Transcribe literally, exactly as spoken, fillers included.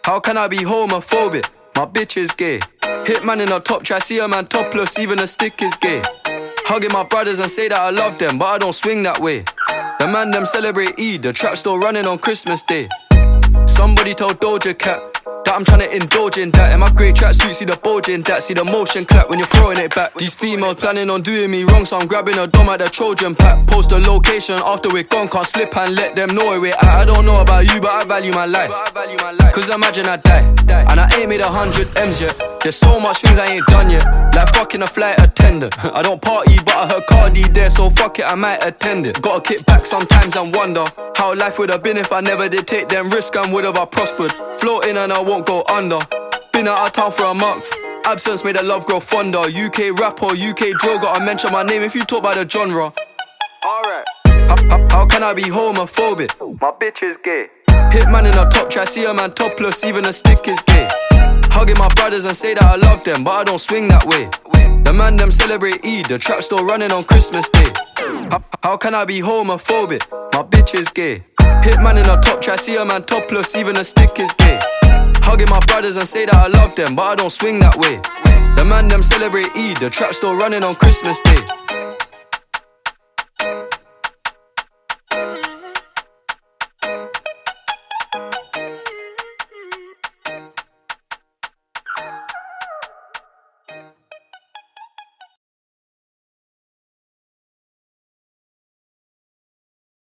How can I be homophobic? My bitch is gay. Hitman in a top try, see a man topless, even a stick is gay. Hugging my brothers and say that I love them, but I don't swing that way. The man them celebrate Eid, the trap still running on Christmas Day. Somebody told Doja Cat that I'm tryna indulge in that. In my grey tracksuit, see the bulge in that. See the motion clap when you're throwing it back. These females planning on doing me wrong, so I'm grabbing a dom at the Trojan pack. Post a location after we're gone, can't slip and let them know where we're at. I don't know about you, but I value my life. Cause imagine I die, and I ain't made a hundred M's yet. There's so much things I ain't done yet, like fucking a flight attendant. I don't party, but I heard Cardi there, so fuck it, I might attend it. Gotta kick back sometimes and wonder how life would have been if I never did take them risks, and would have I prospered. Floating and I won't go under. Been out of town for a month, absence made the love grow fonder. U K rapper, U K drill, gotta mention my name if you talk about the genre. Alright. How, how, how can I be homophobic? My bitch is gay. Hitman in a top try, see a man topless, even a stick is gay. Hugging my brothers and say that I love them, but I don't swing that way. The man them celebrate Eid, the trap still running on Christmas Day. How, how can I be homophobic? My bitch is gay. Hitman in a top try, see a man topless, even a stick is gay. Hugging my brothers and say that I love them, but I don't swing that way. The man them celebrate Eid, the trap still running on Christmas Day.